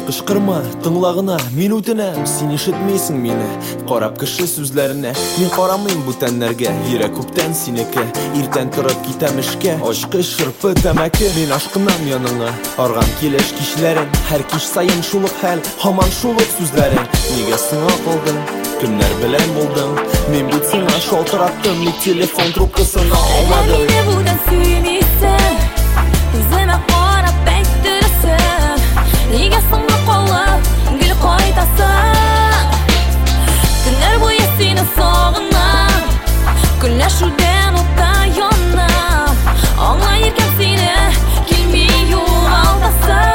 кышкырма тыңлагына, мин үтенәм, син ишетмейсең мине. Карап кеше сүзләренә, мин карамыйм бу тәннәргә. Йөрәк күптән синеке, иртән торып китәм эшкә. Ачкы шырпы тәмәке, мин ашкынам яныңа. Арган килеш кичләрен, һәр кич сайын шулык хәл, һаман шулык сүзләрең. Нигә сиңа калдың? Кемнәр белән булдың? Мин бит сиңа шалтыраттым, ник телефон трубкасын алмадың? Мине бүген сөйлисең, үземә карап әйтерсең. Нигә соңга калып, гел кайтасың? Көннәр буе сине сагынам, көнләшүдән утта янам. Аңлай икән сине, килми югалтасың.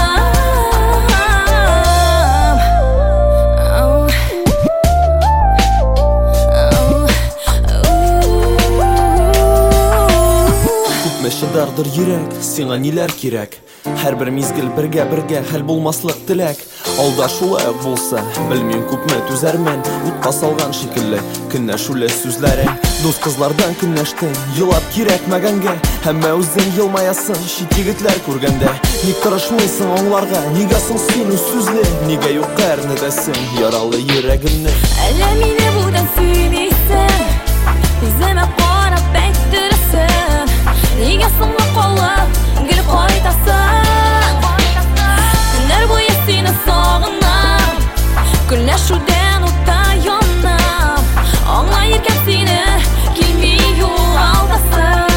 Шыдардыр йөрәк, сиңа ниләр кирәк? Һәрбер мизгел бергә хәл булмаслык теләк. Алда шулай булса, белмим күпме түзәрмен. Утка салган шикелле, көнләшүле сүзләрең. Дус кызлардан көнләштең, елап кирәкмәгәнгә. Һәммә үзең елмаясың, чит егетләр күргәндә. Ник тырышмыйсың аңларга, нигә соң син үз сүзле? Нигә юк әрнедәсең, яралы йөрәгемне? Әллә мине бүген сөйлисең, үземә карап әйтерсең. Нигә соңга калып, гел кайтасың? Көннәр буе сине сагынам, көнләшүдән утта янам. Аңлай икән сине, килми югалтасың.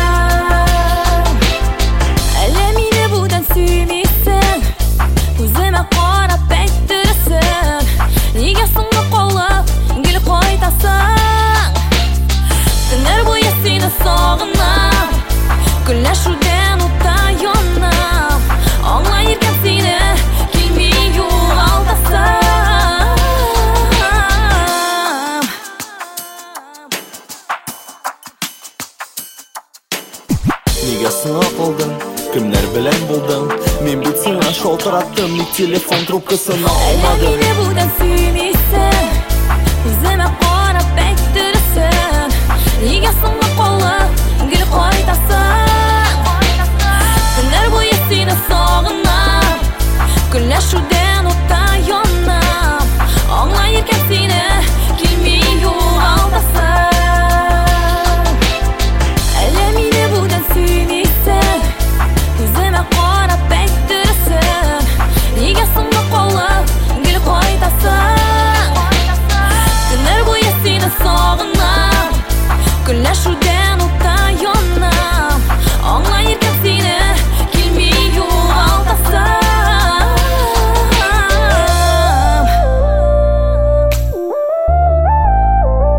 Әллә мине бүген сөйлисең, үземә карап әйтерсең. Нигә соңга калып, гел кайтасың? Көннәр буе сине сагынам, көнләшүдән утта янам. Аңлай икән сине, килми югалтасың. Нигә сиңа калдың? Кемнәр белән булдың? Мин бит сиңа шалтыраттым, ник телефон трубкасын Әллә алмадың? мине бүген сөйлисең,